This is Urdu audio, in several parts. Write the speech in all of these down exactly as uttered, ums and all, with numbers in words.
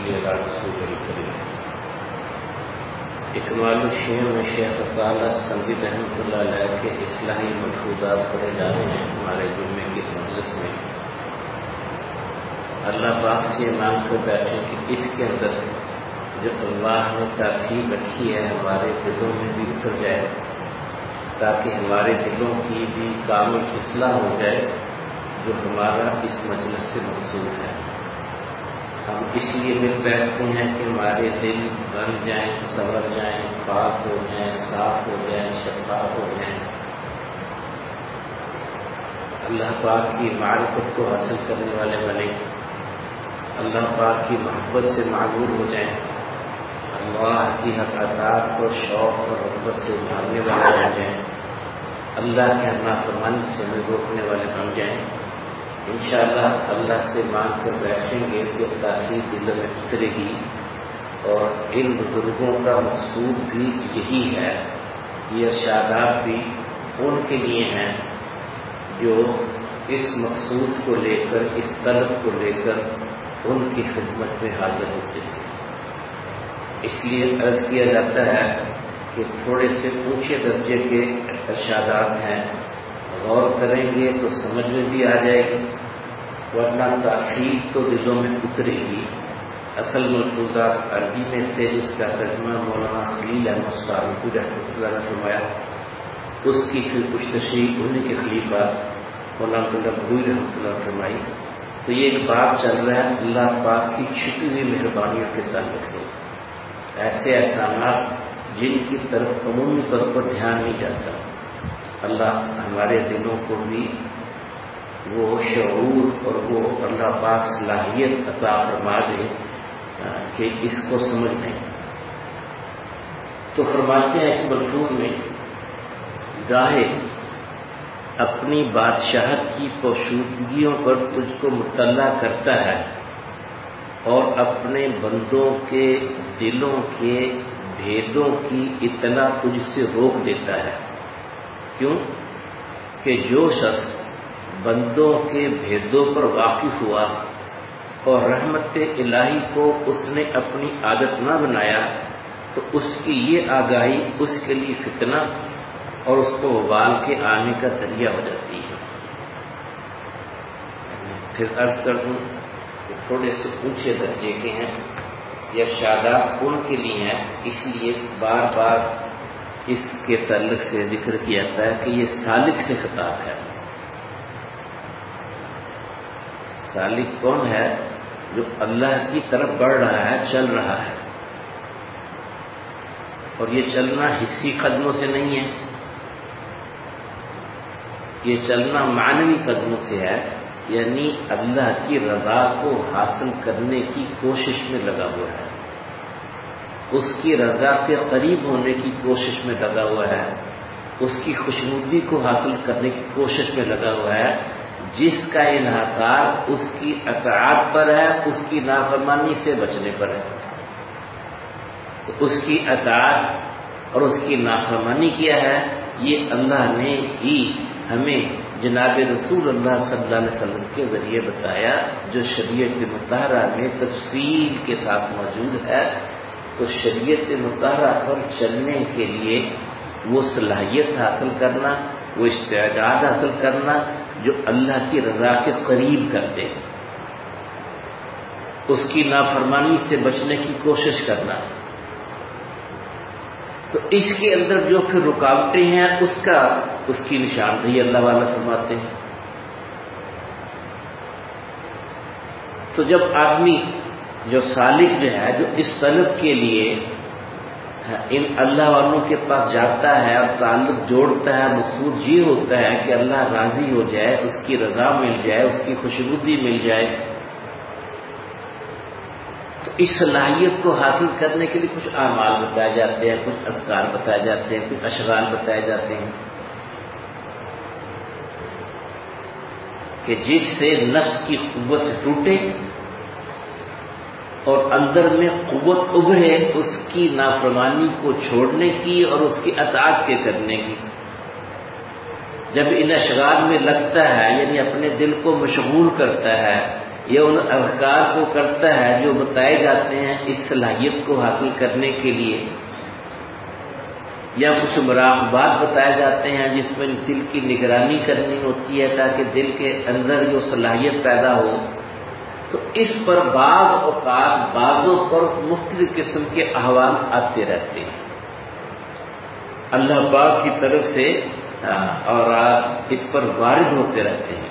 صلی علی رسول الکریم۔ اکمال الشیخ میں شیخ تعالیٰ سنبید رحمۃ اللہ علیہ کے اصلاحی ملفوظات پڑھے جا رہے ہیں ہمارے جمعے کی مجلس میں۔ اللہ پاک سے مانگ کر بیٹھے کہ اس کے اندر جو اللہ نے تاثیر رکھی ہے ہمارے دلوں میں بھی اتر جائے، تاکہ ہمارے دلوں کی بھی کامل اصلاح ہو جائے جو ہمارا اس مجلس سے مقصود ہے۔ ہم اس لیے مل بیٹھتے ہیں کہ ہمارے دل بن جائیں، سنور جائیں، پاک ہو جائیں، صاف ہو جائیں، شفاف ہو جائیں، اللہ پاک کی معرفت کو حاصل کرنے والے بنیں، اللہ پاک کی محبت سے معمور ہو جائیں، اللہ کی اطاعت کو شوق اور رغبت سے ماننے والے ہو جائیں، اللہ کے نافرمانی سے ہمیں روکنے والے بن جائیں۔ انشاءاللہ اللہ سے مانگ کر بیٹھیں گے کہ تاثیر دل میں اترے گی، اور ان بزرگوں کا مقصود بھی یہی ہے۔ یہ ارشادات بھی ان کے لیے ہیں جو اس مقصود کو لے کر، اس طلب کو لے کر ان کی خدمت میں حاضر ہوتے تھے۔ اس لیے عرض کیا جاتا ہے کہ تھوڑے سے اونچے درجے کے ارشادات ہیں، غور کریں گے تو سمجھ میں بھی آ جائے گی، ورنہ تاثیر تو دلوں میں اترے گی۔ اصل ملفوظات عربی میں تھے جس کا ترجمہ مولانا خلیل احمد صالحی رحمۃ اللہ نے فرمایا، اس کی پھر کچھ تشریح انہیں کے خلیفہ مولانا بھوئی رحمۃ اللہ فرمائی۔ تو یہ ایک بات چل رہا ہے اللہ پاک کی چھپی ہوئی مہربانیوں کے تعلق سے، ایسے احسانات جن کی طرف عمومی طور پر دھیان نہیں جاتا۔ اللہ ہمارے دلوں کو بھی وہ شعور اور وہ اللہ پاک صلاحیت عطا فرما دے کہ اس کو سمجھ لیں۔ تو فرماتے ہیں اس ملفوظ میں، گاہے اپنی بادشاہت کی پوشیدگیوں پر تجھ کو مطلع کرتا ہے اور اپنے بندوں کے دلوں کے بھیدوں کی اطلاع تجھ سے روک دیتا ہے۔ کیوں کہ جو شخص بندوں کے بھیدوں پر واقف ہوا اور رحمت الہی کو اس نے اپنی عادت نہ بنایا تو اس کی یہ آگاہی اس کے لیے فتنہ اور اس کو وبال کے آنے کا ذریعہ ہو جاتی ہے۔ پھر عرض کر دوں کہ تھوڑے سے اونچے درجے کے ہیں، یہ ارشادات ان کے لیے ہیں، اس لیے بار بار اس کے تعلق سے ذکر کیا جاتا ہے کہ یہ سالک سے خطاب ہے۔ سالک کون ہے؟ جو اللہ کی طرف بڑھ رہا ہے، چل رہا ہے، اور یہ چلنا حسی قدموں سے نہیں ہے، یہ چلنا معنوی قدموں سے ہے، یعنی اللہ کی رضا کو حاصل کرنے کی کوشش میں لگا ہوا ہے، اس کی رضا کے قریب ہونے کی کوشش میں لگا ہوا ہے، اس کی خوشنودی کو حاصل کرنے کی کوشش میں لگا ہوا ہے، جس کا انحصار اس کی اطاعت پر ہے، اس کی نافرمانی سے بچنے پر ہے۔ تو اس کی اطاعت اور اس کی نافرمانی کیا ہے؟ یہ اللہ نے ہی ہمیں جناب رسول اللہ صلی اللہ علیہ وسلم کے ذریعے بتایا، جو شریعت مطہرہ میں تفصیل کے ساتھ موجود ہے۔ تو شریعت مطہرہ پر چلنے کے لیے وہ صلاحیت حاصل کرنا، وہ استعداد حاصل کرنا جو اللہ کی رضا کے قریب کرتے، اس کی نافرمانی سے بچنے کی کوشش کرنا۔ تو اس کے اندر جو پھر رکاوٹیں ہیں اس کا اس کی نشاندہی اللہ والا فرماتے ہیں۔ تو جب آدمی جو سالک جو ہے، جو اس طلب کے لیے ان اللہ والوں کے پاس جاتا ہے اور تعلق جوڑتا ہے، مقصود یہ ہوتا ہے کہ اللہ راضی ہو جائے، اس کی رضا مل جائے، اس کی خوشنودی مل جائے، تو اس صلاحیت کو حاصل کرنے کے لیے کچھ اعمال بتائے جاتے ہیں، کچھ اذکار بتائے جاتے ہیں، کچھ اشغال بتائے جاتے ہیں کہ جس سے نفس کی قوت ٹوٹے اور اندر میں قوت ابھرے اس کی نافرمانی کو چھوڑنے کی اور اس کی اطاعت کے کرنے کی۔ جب ان اشغال میں لگتا ہے، یعنی اپنے دل کو مشغول کرتا ہے یہ ان اذکار کو کرتا ہے جو بتائے جاتے ہیں اس صلاحیت کو حاصل کرنے کے لیے، یا کچھ مراقبات بتائے جاتے ہیں جس میں دل کی نگرانی کرنی ہوتی ہے تاکہ دل کے اندر جو صلاحیت پیدا ہو، تو اس پر بعض اوقات بعضوں پر مختلف قسم کے احوال آتے رہتے ہیں اللہ پاک کی طرف سے، اور اس پر وارد ہوتے رہتے ہیں۔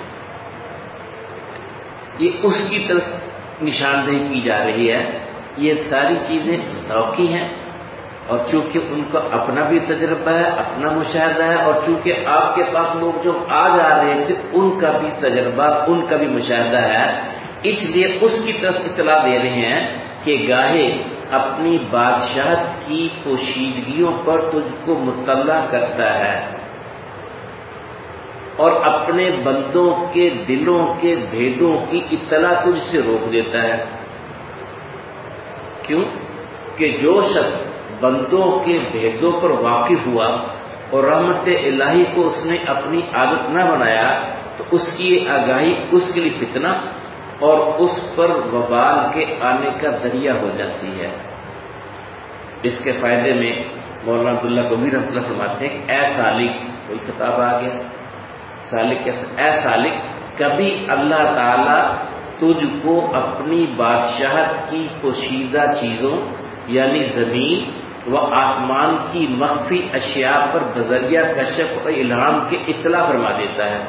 یہ اس کی طرف نشاندہی کی جا رہی ہے۔ یہ ساری چیزیں توقی ہیں، اور چونکہ ان کا اپنا بھی تجربہ ہے، اپنا مشاہدہ ہے، اور چونکہ آپ کے پاس لوگ جو آ جا رہے تھے ان کا بھی تجربہ، ان کا بھی مشاہدہ ہے، اس لیے اس کی طرف اطلاع دے رہے ہیں کہ گاہے اپنی بادشاہت کی پوشیدگیوں پر تجھ کو مطلع کرتا ہے اور اپنے بندوں کے دلوں کے بھیدوں کی اطلاع تجھ سے روک دیتا ہے۔ کیوں؟ کہ جو شخص بندوں کے بھیدوں پر واقف ہوا اور رحمت الہی کو اس نے اپنی عادت نہ بنایا، تو اس کی آگاہی اس کے لیے فتنہ اور اس پر وبال کے آنے کا ذریعہ ہو جاتی ہے۔ اس کے فائدے میں مولانا عبداللہ قمی رحمۃ اللہ فرماتے ہیں کہ اے سالک، کوئی خطاب آ گیا، سالک کہتے اے سالک، کبھی اللہ تعالی تجھ کو اپنی بادشاہت کی پوشیدہ چیزوں یعنی زمین و آسمان کی مخفی اشیاء پر بذریعہ کشف و الہام کے اطلاع فرما دیتا ہے۔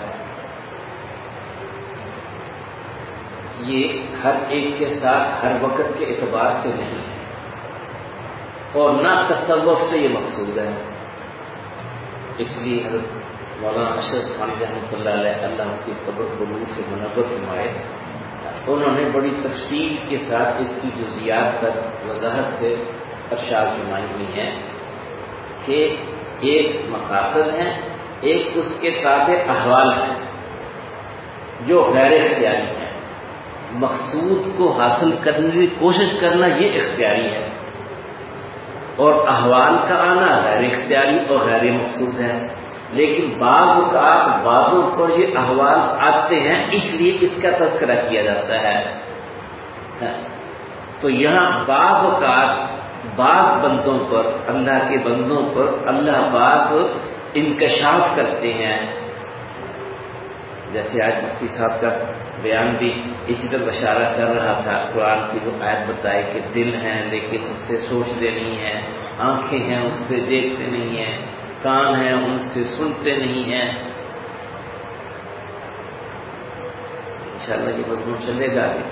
یہ ہر ایک کے ساتھ ہر وقت کے اعتبار سے نہیں ہے، اور نہ تصوف سے یہ مقصود ہے۔ اس لیے حضرت مولانا اشرف خانی رحمۃ اللہ علیہ، اللہ کی قبر کو نور سے منور فرمائے، انہوں نے بڑی تفصیل کے ساتھ اس کی جزیات پر وضاحت سے ارشاد فرمائی ہوئی ہے کہ ایک مقاصد ہیں، ایک اس کے تابع احوال ہیں جو غیر اختیاری ہیں۔ مقصود کو حاصل کرنے کی کوشش کرنا یہ اختیاری ہے، اور احوال کا آنا غیر اختیاری اور غیر مقصود ہے۔ لیکن بعض اوقات بعضوں پر یہ احوال آتے ہیں، اس لیے اس کا تذکرہ کیا جاتا ہے۔ تو یہاں بعض اوقات بعض بندوں پر، اللہ کے بندوں پر اللہ پاک انکشاف کرتے ہیں، جیسے آج مفتی صاحب کا بیان بھی اسی طرح اشارہ کر رہا تھا۔ قرآن کی جو آیت بتائی کہ دل ہیں لیکن اس سے سوچتے نہیں ہیں، آنکھیں ہیں اس سے دیکھتے نہیں ہیں، کان ہیں ان سے سنتے نہیں ہیں۔ انشاءاللہ یہ مضمون چلے گا بھی۔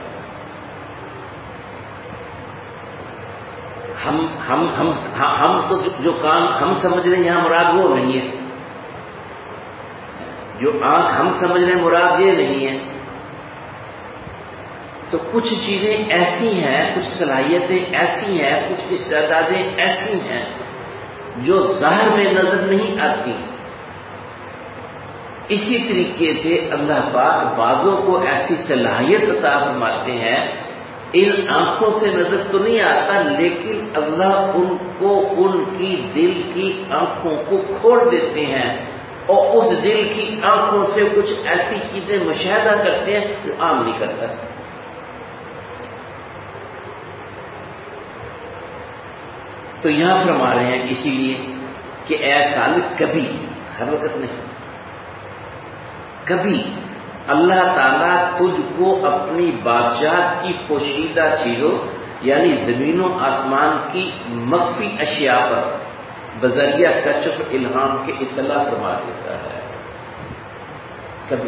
ہم ہم ہم ہم تو جو کان ہم سمجھ رہے ہیں یہاں مراد وہ نہیں ہے، جو آنکھ ہم سمجھ رہے ہیں مراد یہ نہیں ہے۔ تو کچھ چیزیں ایسی ہیں، کچھ صلاحیتیں ایسی ہیں، کچھ استعدادیں ایسی ہیں جو ظاہر میں نظر نہیں آتی۔ اسی طریقے سے اللہ پاک بعضوں کو ایسی صلاحیت عطا فرماتے ہیں، ان آنکھوں سے نظر تو نہیں آتا، لیکن اللہ ان کو ان کی دل کی آنکھوں کو کھول دیتے ہیں، اور اس دل کی آنکھوں سے کچھ ایسی چیزیں مشاہدہ کرتے ہیں جو عام نہیں کرتا۔ تو یہاں فرما رہے ہیں اسی لیے کہ اے سالک، کبھی، ہر وقت نہیں، کبھی اللہ تعالیٰ تجھ کو اپنی بادشاہت کی پوشیدہ چیزوں یعنی زمین و آسمان کی مخفی اشیاء پر بذریعہ کشف الہام کے اطلاع فرما دیتا ہے۔ کبھی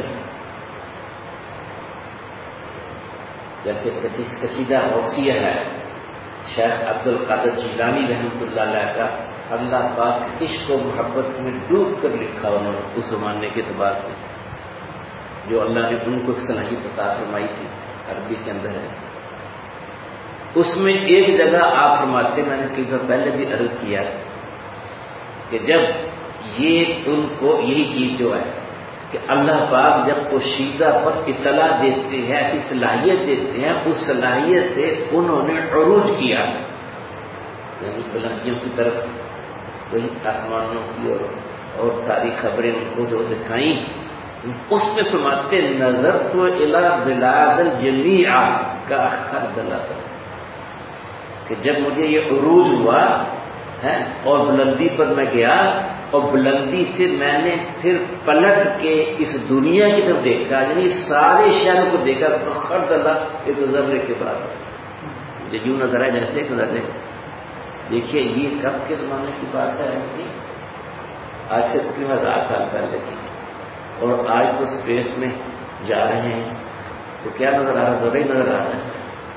جیسے قصیدہ غوثیہ ہے شیخ عبد القادر جیلانی رحمۃ اللہ علیہ کا، اللہ پاک عشق و محبت میں ڈوب کر لکھا انہوں نے اس زمانے کے اعتبار سے، جو اللہ نے ان کو ایک صلاحیت عطا فرمائی تھی، عربی کے اندر ہے۔ اس میں ایک جگہ آپ فرماتے، میں نے کئی دفعہ پہلے بھی عرض کیا کہ جب یہ ان کو یہی چیز جو ہے کہ اللہ پاک جب پوشیدہ پر اطلاع دیتے ہیں، ایسی صلاحیت دیتے ہیں، اس صلاحیت سے انہوں نے عروج کیا، یعنی بلندیوں کی طرف، وہی آسمانوں کی اور اور ساری خبریں ان کو جو دکھائیں، اس میں فرماتے نظر تو الی بلاد الجمیع کا خردلہ، کہ جب مجھے یہ عروج ہوا ہے اور بلندی پر میں گیا اور بلندی سے میں نے پھر پلٹ کے اس دنیا کی طرف دیکھا، یعنی سارے شہروں کو دیکھا تو خردلہ ایک ذرے کے برابر مجھے یوں نظر آئے جیسے ایک ذرے۔ دیکھیے یہ کب کے زمانے کی بات ہے جی، آج سے تقریباً ہزار سال پہلے کی، اور آج تو اسپیس میں جا رہے ہیں تو کیا نظر آ رہا ہے؟ ذرا ہی نظر آ رہا ہے۔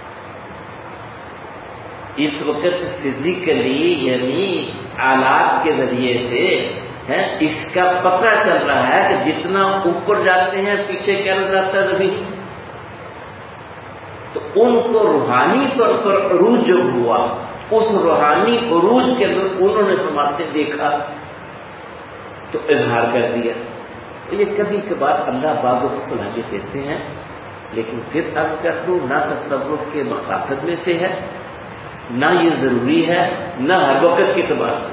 اس وقت فزیکلی یعنی آلات کے ذریعے سے ہے اس کا پتہ چل رہا ہے کہ جتنا اوپر جاتے ہیں پیچھے کیا نظر آتا ہے زمین۔ تو ان کو روحانی طور پر عروج جو ہوا، اس روحانی عروج کے اندر انہوں نے فرماتے دیکھا تو اظہار کر دیا۔ تو یہ کبھی کبھار اللہ بعضوں کو صلاحیت دیتے ہیں، لیکن پھر عرض کر دوں نہ تصوف کے مقاصد میں سے ہے، نہ یہ ضروری ہے، نہ ہر وقت کے اعتبار سے۔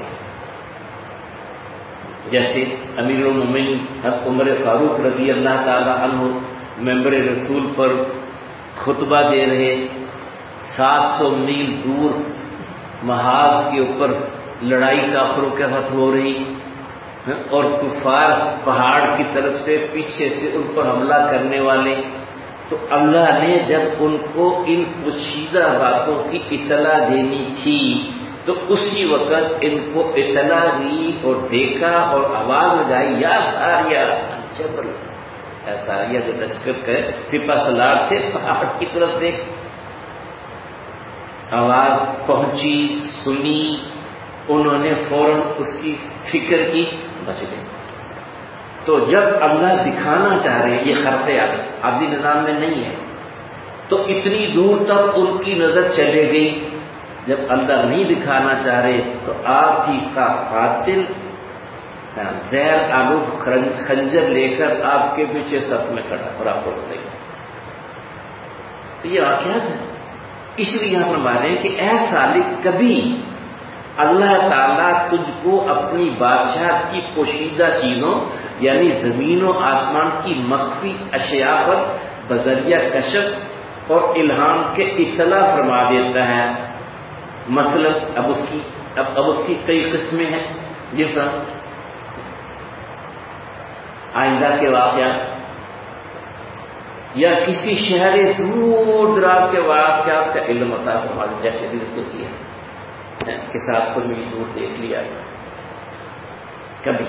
جیسے امیر المومنین عمر فاروق رضی اللہ تعالی عنہ ممبر رسول پر خطبہ دے رہے، سات سو میل دور محاذ کے اوپر لڑائی کافروں کے ساتھ ہو رہی اور کفار پہاڑ کی طرف سے پیچھے سے ان پر حملہ کرنے والے، تو اللہ نے جب ان کو ان پوشیدہ باتوں کی اطلاع دینی تھی تو اسی وقت ان کو اطلاع دی اور دیکھا اور آواز لگائی، یا ساریہ جبل، یا ساریہ جو لشکر کے سپہ سالار تھے پہاڑ کی طرف دیکھ، آواز پہنچی، سنی، انہوں نے فوراً اس کی فکر کی، بچ گئے۔ تو جب اللہ دکھانا چاہ رہے ہیں، یہ خرق عادت عادی نظام میں نہیں ہے، تو اتنی دور تک ان کی نظر چلے گئی۔ جب اللہ نہیں دکھانا چاہ رہے تو آپ ہی کا قاتل زہر آلود خنجر لے کر آپ کے پیچھے صف میں کھڑا اور آپ کو بتائیے۔ تو یہ واقعات ہے، اس لیے یہاں پر مانے کہ اے سالک، کبھی اللہ تعالیٰ تجھ کو اپنی بادشاہ کی پوشیدہ چیزوں یعنی زمین و آسمان کی مخفی اشیاء پر بذریعہ کشف اور الہام کے اطلاع فرما دیتا ہے۔ مثلا اب اس کی اب, اب اس کی کئی قسمیں ہیں، جیسا آئندہ کے واقعات یا کسی شہر دور دراز کے واقعات کا علم عطا فرما دیتا ہے، جیسے بھی ذکر کیا کہ ساتھ سو میل دور دیکھ لیا کبھی،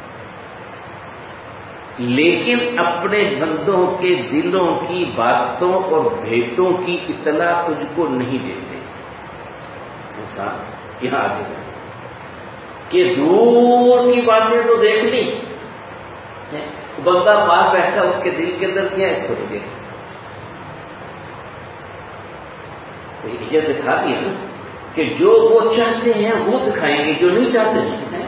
لیکن اپنے بندوں کے دلوں کی باتوں اور بھیدوں کی اطلاع تجھ کو نہیں دیتے۔ انسان یہاں آ جائے کہ دور کی باتیں تو دیکھ لی، بندہ پاس بیٹھا اس کے دل کے اندر کیا ہے سوچ گئے، یہ دکھا دیا نا کہ جو وہ چاہتے ہیں وہ دکھائیں گے، جو نہیں چاہتے ہیں۔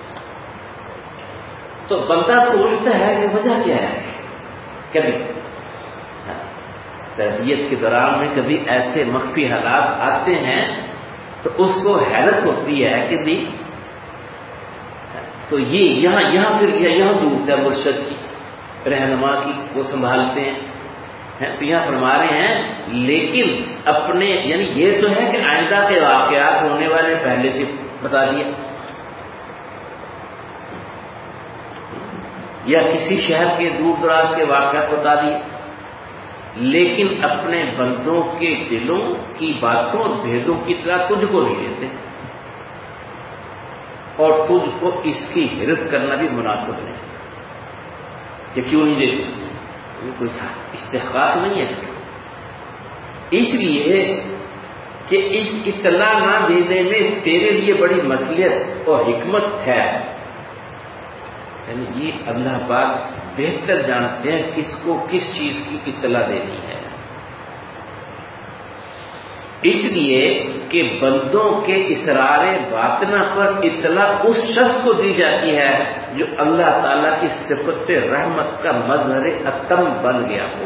تو بندہ سوچتا ہے کہ وجہ کیا ہے، کبھی تربیت کے دوران میں کبھی ایسے مخفی حالات آتے ہیں تو اس کو حیرت ہوتی ہے کہ بھی تو یہ یہاں یہاں پھر یہاں ضرورت ہے مرشد کی، رہنما کی، وہ سنبھالتے ہیں۔ تو یہاں فرما رہے ہیں لیکن اپنے یعنی یہ تو ہے کہ آئندہ کے واقعات ہونے والے پہلے سے بتا دیا، یا کسی شہر کے دور دراز کے واقعات بتا دیے، لیکن اپنے بندوں کے دلوں کی باتوں اور بھیدوں کی اطلاع تجھ کو نہیں دیتے، اور تجھ کو اس کی حرص کرنا بھی مناسب نہیں کہ کیوں نہیں دیتے، کوئی استحقاق نہیں ہے، اس لیے کہ اس اطلاع نہ دینے میں تیرے لیے بڑی مصلحت اور حکمت ہے، یعنی یہ اللہ پاک بہتر جانتے ہیں کس کو کس چیز کی اطلاع دینی ہے، اس لیے کہ بندوں کے اسرار باطنہ پر اطلاع اس شخص کو دی جاتی ہے جو اللہ تعالیٰ کی صفت رحمت کا مظہر اتم بن گیا ہو۔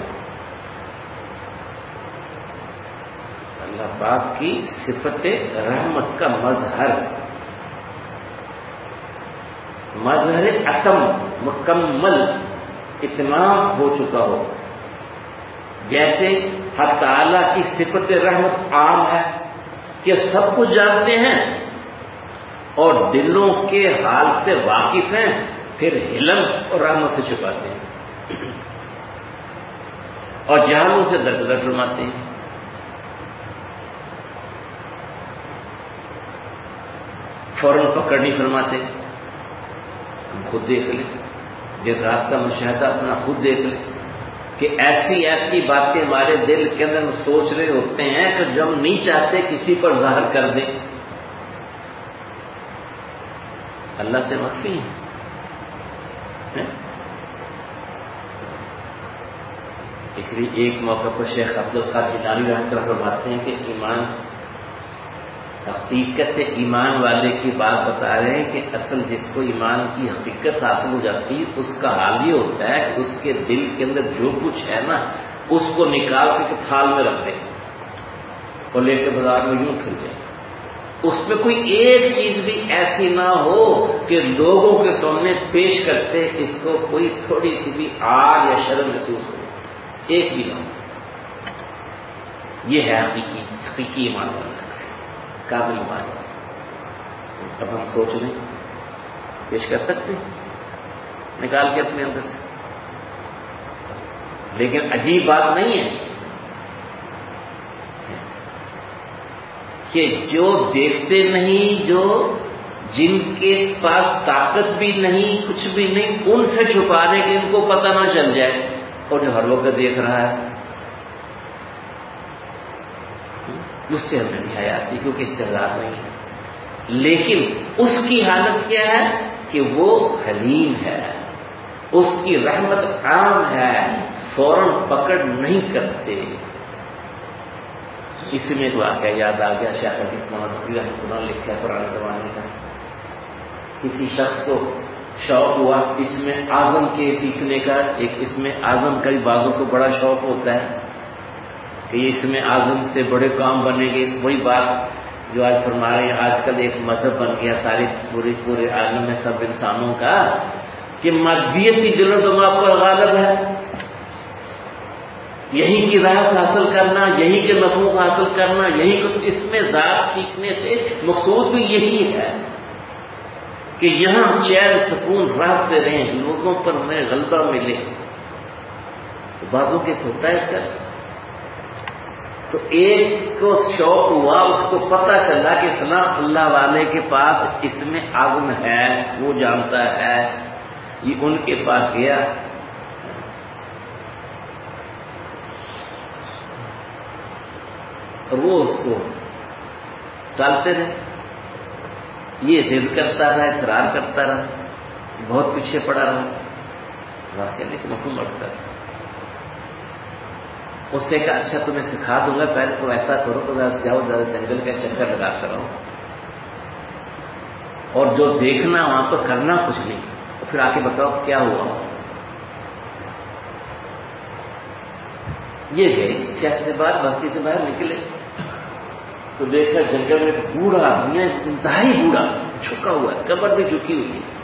اللہ پاک کی صفت رحمت کا مظہر مظہر اتم مکمل اتمام ہو چکا ہو. جیسے حق تعالیٰ کی صفت رحمت عام ہے کہ سب کچھ جانتے ہیں اور دلوں کے حال سے واقف ہیں، پھر علم اور رحمت سے چھپاتے ہیں اور جہالوں سے درگزر فرماتے ہیں. فوراً پکڑ نہیں فرماتے. ہم خود دیکھ لیں، جس رات کا مشاہدہ اپنا خود دیکھ لیں کہ ایسی ایسی باتیں ہمارے دل کے اندر سوچ رہے ہوتے ہیں کہ جو ہم نہیں چاہتے کسی پر ظاہر کر دیں. اللہ سے مخفی ہیں. اس لیے ایک موقع پر شیخ عبدالقادر جیلانی رحمۃ اللہ فرماتے ہیں کہ ایمان، حقیقت ایمان والے کی بات بتا رہے ہیں کہ اصل جس کو ایمان کی حقیقت حاصل ہو جاتی ہے اس کا حال یہ ہوتا ہے کہ اس کے دل کے اندر جو کچھ ہے نا اس کو نکال کے تھال میں رکھ دیں اور لے کے بازار میں یوں پھر جائیں. اس میں کوئی ایک چیز بھی ایسی نہ ہو کہ لوگوں کے سامنے پیش کرتے اس کو کوئی تھوڑی سی بھی آر یا شرم محسوس ہو، ایک بھی نہ ہو. یہ ہے حقیقی حقیقی ایمان والا قابل ایمان والا. اب ہم سوچ لیں، پیش کر سکتے ہیں نکال کے اپنے اندر سے. لیکن عجیب بات نہیں ہے کہ جو دیکھتے نہیں، جو جن کے پاس طاقت بھی نہیں کچھ بھی نہیں، ان سے چھپانے کے ان کو پتہ نہ چل جائے، اور جو ہر وقت دیکھ رہا ہے اس سے ہمیں نہیں حیا آتی کیونکہ استعداد نہیں ہے. لیکن اس کی حالت کیا ہے کہ وہ حلیم ہے، اس کی رحمت عام ہے، فوراً پکڑ نہیں کرتے. اس میں ایک واقعہ یاد آ گیا. شیخ حدیث محمد فقیر رحمۃ اللہ لکھا ہے پرانے زمانے کا. کسی شخص کو شوق ہوا اس میں اعظم کے سیکھنے کا. ایک اس میں اعظم کا بعضوں کو بڑا شوق ہوتا ہے کہ اس میں اعظم سے بڑے کام بنے گے. وہی بات جو آج فرما رہے ہیں، آج کل ایک مذہب بن گیا سارے پورے پورے عالم میں سب انسانوں کا کہ مادیت کی دل و دماغ پر غالب ہے. یہی کی راحت حاصل کرنا، یہی کے نفعوں کو حاصل کرنا، یہی کو. اس میں ذات سیکھنے سے مقصود بھی یہی ہے کہ یہاں چین سکون راحت سے رہیں، لوگوں پر ہمیں غلبہ ملے. تو بعضوں کے ہوتا ہے کیا؟ تو ایک کو شوق ہوا، اس کو پتہ چلا کہ فلاں اللہ والے کے پاس اس میں عزم ہے، وہ جانتا ہے. یہ ان کے پاس گیا، اور وہ اس کو ٹالتے رہے. یہ ضد کرتا رہا، اصرار کرتا رہا، بہت پیچھے پڑا رہا. واقعہ نہیں کہ مفہوم اٹھتا رہا. اس سے کہا اچھا تمہیں سکھا دوں گا، پہلے تو ایسا کرو تو جاؤ ذرا جنگل کا چکر لگا کر رہو، اور جو دیکھنا وہاں پر کرنا کچھ نہیں، تو پھر آ کے بتاؤ کیا ہوا. یہ گئے شہر سے باہر، بستی سے باہر نکلے تو دیکھا جنگل میں بوڑھا، انتہائی بوڑھا جھکا ہوا ہے، کمر بھی جھکی ہوئی ہے،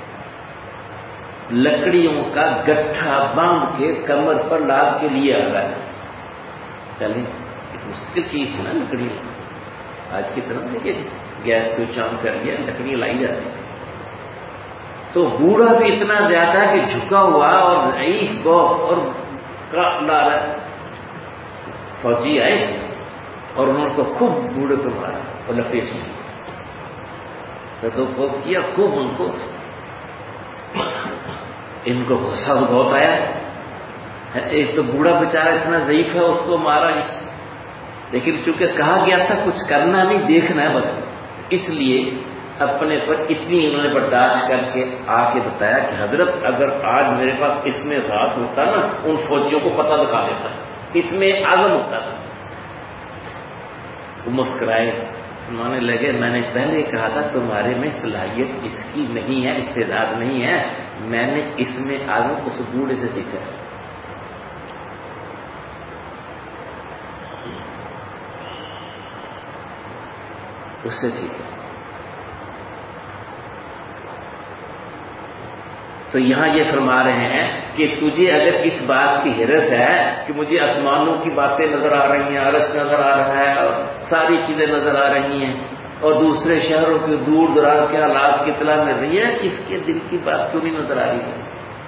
لکڑیوں کا گٹھا باندھ کے کمر پر لاد کے لیے آ رہا ہے. چلیں ایک مشکل چیز ہے نا لکڑی. آج کی طرح دیکھیے گیس سوئچ آن کر دیا، لکڑیاں لائی جاتی. تو بوڑھا بھی اتنا زیادہ کہ جھکا ہوا اور ضعیف اور لا رہا ہے. فوجی آئے اور انہوں نے خوب بوڑھے پہ مارا اور لپیٹ لیا تو کو کیا خوب. ان کو ان کو غصہ بہت آیا. ایک تو بوڑھا بیچارہ اتنا ضعیف ہے، اس کو مارا، لیکن چونکہ کہا گیا تھا کچھ کرنا نہیں، دیکھنا ہے بس. اس لیے اپنے پر اتنی انہوں نے برداشت کر کے آ کے بتایا کہ حضرت اگر آج میرے پاس اس میں ذات ہوتا نا، ان فوجیوں کو پتہ دکھا دیتا، اتنے عزم ہوتا تھا. وہ مسکرائے، سنانے لگے میں نے پہلے کہا تھا تمہارے میں صلاحیت اس کی نہیں ہے، استعداد نہیں ہے، میں نے اس میں عزم اس بوڑھے سے سیکھا. اس سے سیکھا. تو یہاں یہ فرما رہے ہیں کہ تجھے اگر اس بات کی حیرت ہے کہ مجھے آسمانوں کی باتیں نظر آ رہی ہیں، عرش نظر آ رہا ہے اور ساری چیزیں نظر آ رہی ہیں اور دوسرے شہروں کے دور دراز کے حالات کی اطلاع مل رہی ہے، اس کے دل کی بات کیوں نہیں نظر آ رہی ہے؟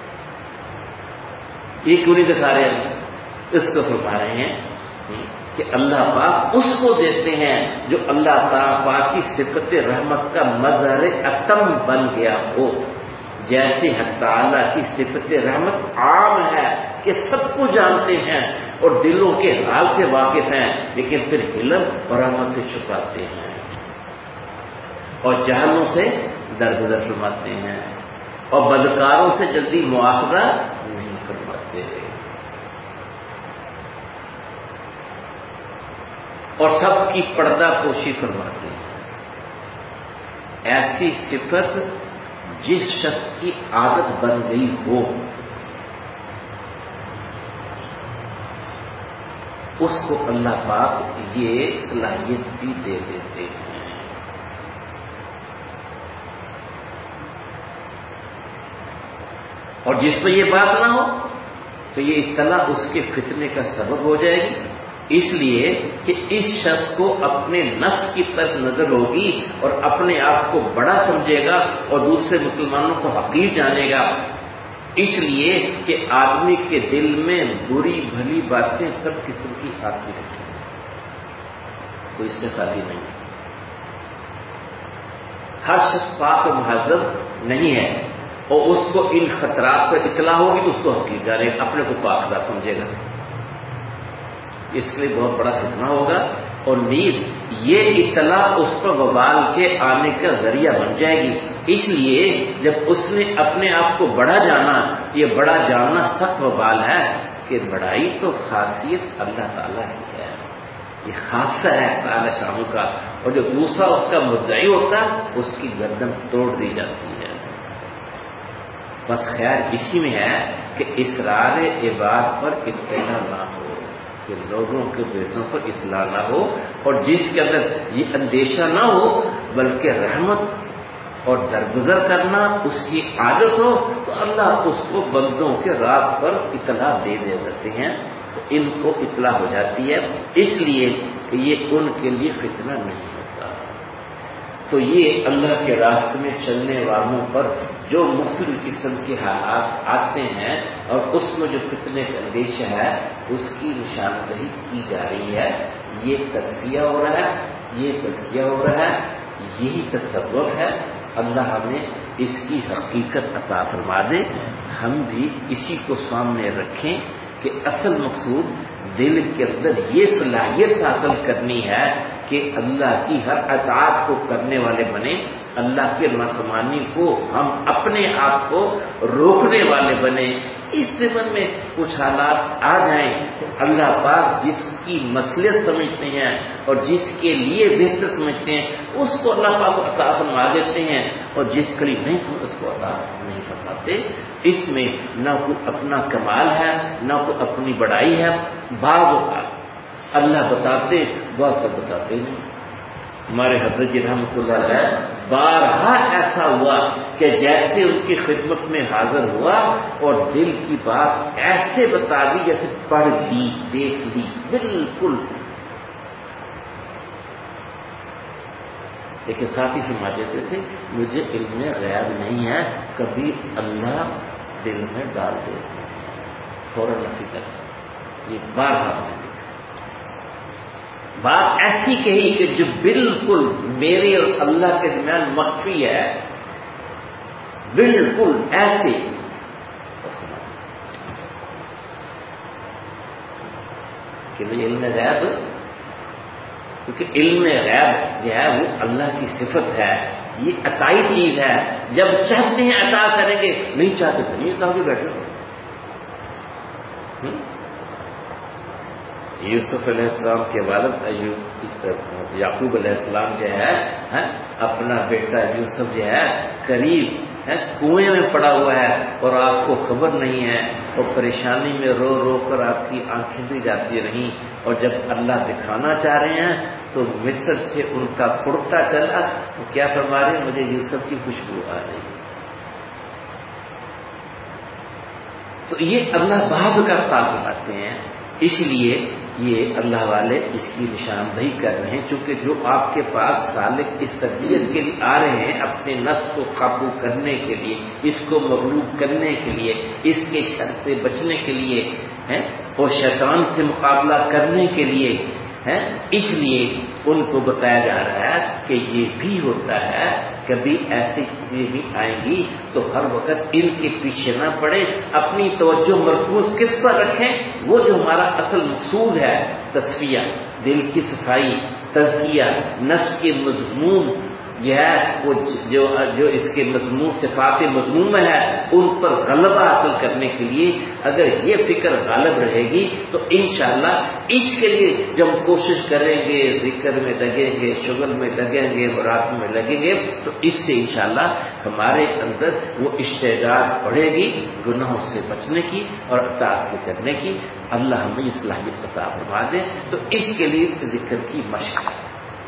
یہ کیوں نہیں دکھا رہے ہیں؟ اس کو فرما رہے ہیں کہ اللہ پاک اس کو دیتے ہیں جو اللہ تعالیٰ پاک کی صفت رحمت کا مظہر اتم بن گیا ہو. جیسے حق تعالیٰ کی صفت رحمت عام ہے کہ سب کو جانتے ہیں اور دلوں کے حال سے واقف ہیں، لیکن پھر علم اور رحمت سے چھپاتے ہیں اور جہلوں سے درگزر فرماتے ہیں اور بدکاروں سے جلدی مواخذہ نہیں فرماتے اور سب کی پردہ پوشی فرماتے ہیں. ایسی صفت جس شخص کی عادت بن گئی ہو اس کو اللہ پاک یہ صلاحیت بھی دے دیتے ہیں. اور جس کو یہ بات نہ ہو تو یہ اطلاع اس کے فتنے کا سبب ہو جائے گی، اس لیے کہ اس شخص کو اپنے نفس کی طرف نظر ہوگی اور اپنے آپ کو بڑا سمجھے گا اور دوسرے مسلمانوں کو حقیر جانے گا، اس لیے کہ آدمی کے دل میں بری بھلی باتیں سب قسم کی آتی رہتی ہیں، کوئی اس سے خالی نہیں. ہر شخص پاک و مہذب نہیں ہے اور اس کو ان خطرات پر اطلاع ہوگی تو اس کو حقیر جانے گا، اپنے کو پاکزہ سمجھے گا، اس لیے بہت بڑا فتنہ ہوگا. اور نیز یہ اطلاع اس پر وبال کے آنے کا ذریعہ بن جائے گی، اس لیے جب اس نے اپنے آپ کو بڑا جانا، یہ بڑا جاننا سخت وبال ہے کہ بڑائی تو خاصیت اللہ تعالیٰ کی ہے، یہ خاصہ ہے تعالیٰ شانہ کا، اور جو دوسرا اس کا مدعی ہوتا اس کی گردن توڑ دی جاتی ہے. بس خیر اسی میں ہے کہ اسرار عباد پر اطلاع نہ ہو، کہ لوگوں کے بیٹوں پر اطلاع نہ ہو، اور جس کے اندر یہ اندیشہ نہ ہو بلکہ رحمت اور درگزر کرنا اس کی عادت ہو، تو اللہ اس کو بندوں کے راہ پر اطلاع دے دے دیتے ہیں، تو ان کو اطلاع ہو جاتی ہے، اس لیے کہ یہ ان کے لیے فتنہ نہیں ہوتا. تو یہ اللہ کے راستے میں چلنے والوں پر جو مختلف قسم کے حالات آتے ہیں اور اس میں جو فتنے کا اندیشہ ہے اس کی نشاندہی کی جا رہی ہے. یہ تزکیہ ہو رہا ہے، یہ تزکیہ ہو رہا ہے، یہی تصور ہے. اللہ ہمیں اس کی حقیقت عطا فرما دے، ہم بھی اسی کو سامنے رکھیں کہ اصل مقصود دل کے اندر یہ صلاحیت حاصل کرنی ہے کہ اللہ کی ہر اطاعت کو کرنے والے بنے، اللہ کے نافرمانی کو ہم اپنے آپ کو روکنے والے بنے. اس زمن میں کچھ حالات آ جائیں تو اللہ پاک جس کی مصلحت سمجھتے ہیں اور جس کے لیے بہتر سمجھتے ہیں اس کو اللہ پاک عطا فرما دیتے ہیں، اور جس کے لیے نہیں اس کو عطا نہیں فرماتے. اس میں نہ کوئی اپنا کمال ہے نہ کوئی اپنی بڑائی ہے. بعض اوقات اللہ بتاتے بعض کو بتاتے نہیں. ہمارے حضرت جی رحمۃ اللہ علیہ بارہا ایسا ہوا کہ جیسے ان کی خدمت میں حاضر ہوا اور دل کی بات ایسے بتا دی جیسے پڑھ لی دیکھ لی بالکل. لیکن ساتھ ہی سمجھ دیتے تھے مجھے علم غیب نہیں ہے، کبھی اللہ دل میں ڈال دیتے ہیں فوراً نفی کر. یہ بارہا بات ایسی کہی کہ جو بالکل میرے اور اللہ کے درمیان مخفی ہے، بالکل ایسے. کہ علم غیب، کیونکہ علم غیب جو ہے وہ اللہ کی صفت ہے، یہ عطائی چیز ہے. جب چاہتے ہیں عطا کریں گے، نہیں چاہتے تو نہیں عطا کے بیٹھے. یوسف علیہ السلام کے والد ایوب یعقوب علیہ السلام جو ہے اپنا بیٹا یوسف جو ہے قریب ہے کنویں میں پڑا ہوا ہے اور آپ کو خبر نہیں ہے، اور پریشانی میں رو رو کر آپ کی آنکھیں بھی جاتی رہیں، اور جب اللہ دکھانا چاہ رہے ہیں تو مصر سے ان کا پڑتا چلا. تو کیا فرما رہے ہیں؟ مجھے یوسف کی خوشبو آ رہی ہے. تو یہ اللہ بعض کا تعلق آتے ہیں، اس لیے یہ اللہ والے اس کی نشاندہی کر رہے ہیں، چونکہ جو آپ کے پاس سالک اس تربیت کے لیے آ رہے ہیں اپنے نفس کو قابو کرنے کے لیے، اس کو مغلوب کرنے کے لیے، اس کے شر سے بچنے کے لیے ہیں اور شیطان سے مقابلہ کرنے کے لیے ہیں، اس لیے ان کو بتایا جا رہا ہے کہ یہ بھی ہوتا ہے، کبھی ایسی چیزیں بھی آئیں گی تو ہر وقت ان کے پیچھے نہ پڑے، اپنی توجہ مرکوز کس پر رکھیں؟ وہ جو ہمارا اصل مقصود ہے، تصفیہ، دل کی صفائی، تزکیہ، نفس کے مضمون یہ ہے، وہ جو جو اس کے مضمون صفات مضمون میں ہے ان پر غلبہ حاصل کرنے کے لیے اگر یہ فکر غالب رہے گی تو انشاءاللہ اس کے لیے جب ہم کوشش کریں گے، ذکر میں لگیں گے، شغل میں لگیں گے، مراقبے میں لگیں گے، تو اس سے انشاءاللہ ہمارے اندر وہ استعداد بڑھے گی گناہوں سے بچنے کی اور اطاعت کرنے کی۔ اللہ ہمیں یہ صلاحیت عطا فرما دے۔ تو اس کے لیے ذکر کی مشق ہے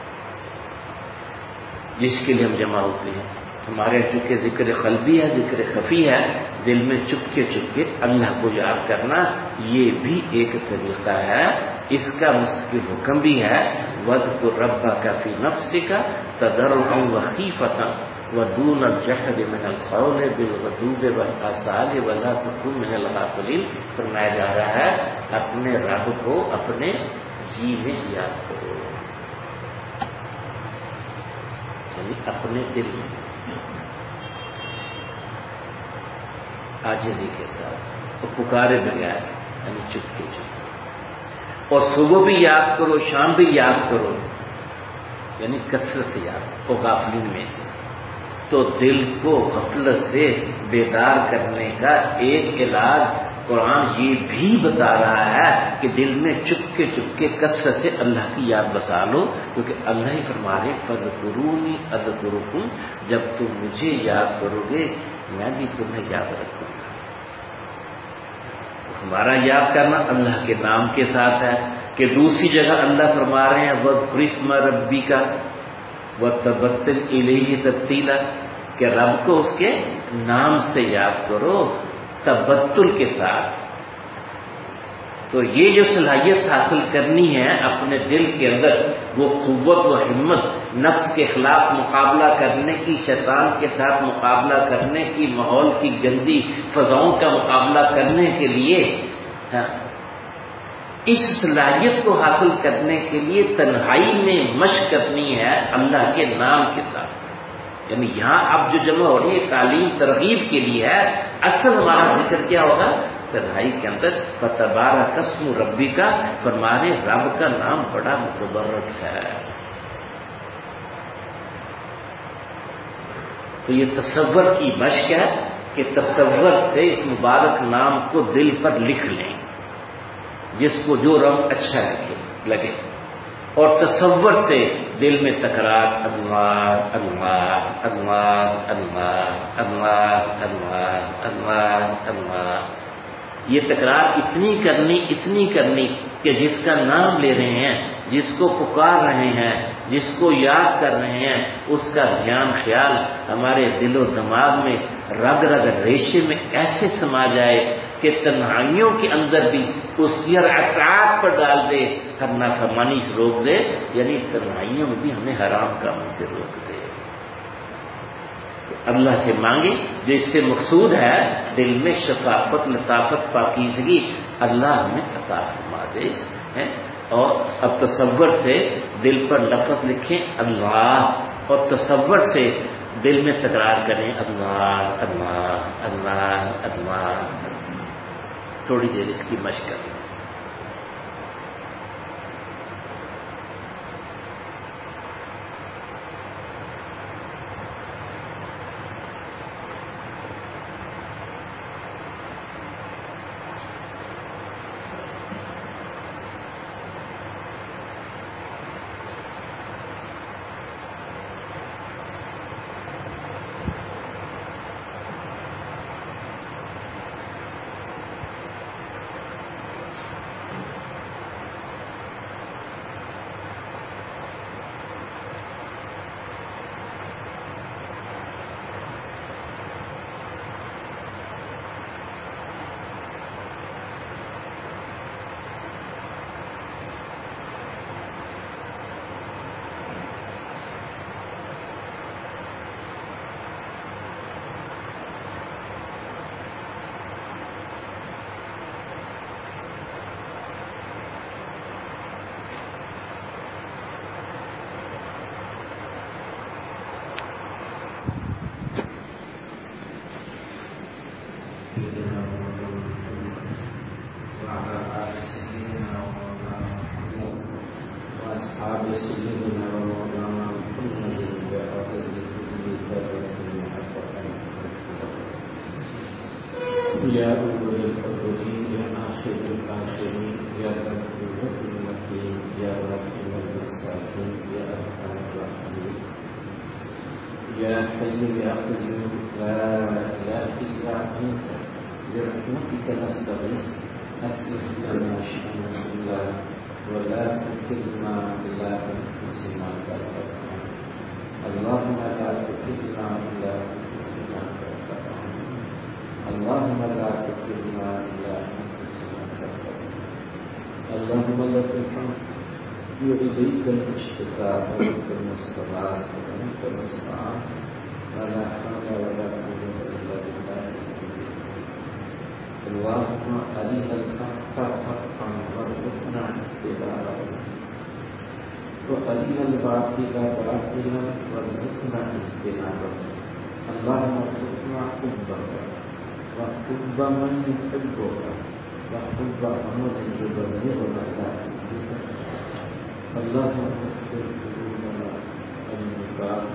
جس کے لیے ہم جمع ہوتے ہیں۔ ہمارے چونکہ ذکر قلبی ہے، ذکر خفی ہے، دل میں چپکے چپکے اللہ کو یاد کرنا، یہ بھی ایک طریقہ ہے۔ اس کا مستقل حکم بھی ہے، وَاذْكُر رَبَّكَ فِي نَفْسِكَ تَضَرُّعًا وَخِيفَةً وَدُونَ الْجَهْرِ مِنَ الْقَوْلِ بِالْغُدُوِّ وَالْآصَالِ وَلَا تَكُن مِنَ الْغَافِلِينَ۔ فرمایا جا رہا ہے اپنے رب کو اپنے جی میں یاد کرو، یعنی اپنے دل میں عاجزی کے ساتھ اور پکارے بغیر، یعنی چپکے چپکے، اور صبح بھی یاد کرو، شام بھی یاد کرو، یعنی کثرت سے یاد اور غافلین میں سے۔ تو دل کو غفلت سے بیدار کرنے کا ایک علاج قرآن یہ بھی بتا رہا ہے کہ دل میں چپکے چپکے کثرت سے اللہ کی یاد بسا لو، کیونکہ اللہ ہی فرما رہے فَاذْكُرُونِی أَذْكُرْکُم، جب تم مجھے یاد کرو گے میں بھی تمہیں یاد رکھوں گا۔ ہمارا یاد کرنا اللہ کے نام کے ساتھ ہے کہ دوسری جگہ اللہ فرما رہے ہیں وَاذْكُرِ اسْمَ رَبِّکَ وَتَبَتَّلْ إِلَیْہِ تَبْتِیلًا، کہ رب کو اس کے نام سے یاد کرو تبتل کے ساتھ۔ تو یہ جو صلاحیت حاصل کرنی ہے اپنے دل کے اندر، وہ قوت و ہمت، نفس کے خلاف مقابلہ کرنے کی، شیطان کے ساتھ مقابلہ کرنے کی، ماحول کی گندی فضاؤں کا مقابلہ کرنے کے لیے، اس صلاحیت کو حاصل کرنے کے لیے تنہائی میں مشق کرنی ہے اللہ کے نام کے ساتھ۔ یعنی یہاں اب جو جمع ہو رہی ہے تعلیم ترغیب کے لیے ہے، اصل ہمارا ذکر کیا ہوگا تنہائی کے اندر فَتَبَارَكَ اسْمُ رَبِّكَ، فرمانے رب کا نام بڑا متبرک ہے۔ تو یہ تصور کی مشق ہے کہ تصور سے اس مبارک نام کو دل پر لکھ لیں، جس کو جو رنگ اچھا لگے لگے اور تصور سے دل میں تکرار اللہ اللہ اللہ اللہ اللہ اللہ اللہ اللہ، یہ تکرار اتنی کرنی اتنی کرنی کہ جس کا نام لے رہے ہیں، جس کو پکار رہے ہیں، جس کو یاد کر رہے ہیں، اس کا دھیان خیال ہمارے دل و دماغ میں رگ رگ ریشے میں ایسے سما جائے کہ تنہائیوں کے اندر بھی اس کی ہر اطاعت پر ڈال دے، ہر نافرمانی سے روک دے، یعنی تنہائیوں میں بھی ہمیں حرام کاموں سے روک دے۔ اللہ سے مانگے جو اس سے مقصود ہے دل میں شفافت، لطافت، پاکیزگی، اللہ ہمیں عطا فرما دے۔ اور اب تصور سے دل پر لفظ لکھیں اللہ، اور تصور سے دل میں تکرار کریں اللہ اللہ اللہ اللہ۔ تھوڑی دیر اس کی مشق کریں۔ وأصحاب سيدنا ومولانا محمد وآله يا أول الأولين يا آخر الآخرين يا رب الرب المكين يا رحيم المساكين يا أرحم الراحمين يا حي يا قيوم لا إله إلا أنت برحمتك نستغيث أصلح لنا شأننا كله ولا تكلنا إلى أنفسنا طرفة عين اللهم لا تكلنا إلى أنفسنا طرفة عين اللهم لا تكلنا إلى أنفسنا طرفة عين اللهم لك الحمد وإليك المشتكى وبك المستغاث وأنت المستعان ولا حول ولا قوة إلا بالله. اللهم أرنا الحق حقا وارزقنا اتباعه وأرنا الباطل باطلا وارزقنا اجتنابه. اللهم ارزقنا حبك وحب من يحبك وحب عمل يبلغنا إلى حبك. اللهم طهر قلوبنا عن النفاق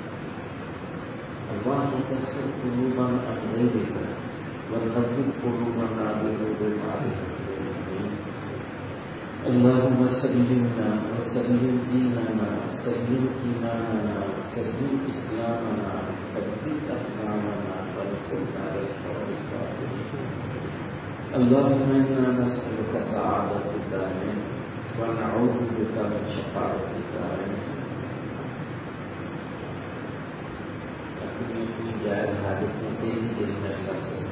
اللهم طهر قلوبنا عن غيرك ونظف قلوبنا بنور معرفتك. اللهم سلمنا وسلم ديننا وسلم إيماننا وسلم إسلامنا وثبت أقدامنا وانصرنا على القوم الكافرين. اللهم إنا نسألك سعادة الدارين ونعوذ بك من شقاوة الدارين. अपनी अपनी जायज हालत में तेरी दिल में कर सकते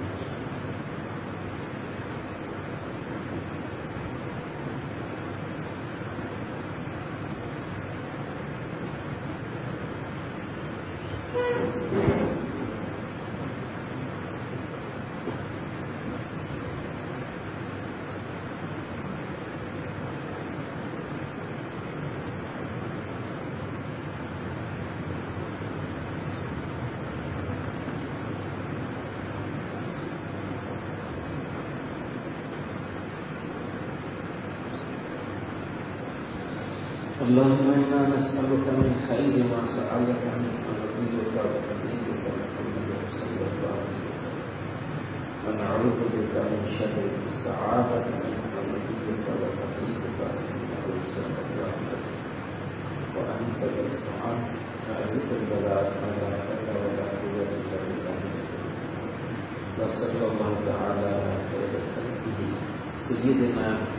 اللهم إنا نسألك من خير ما سألك منه نبيك وحبيبك محمد صلى الله عليه وسلم ونعوذ بك من شر السعادة منك نبيك وحبيبك محمد صلى الله عليه وسلم وأنت المستعان نعوذ البلاء ولا حول ولا قوة إلا بالله. وصلى الله تعالى على خير خلقه سيدنا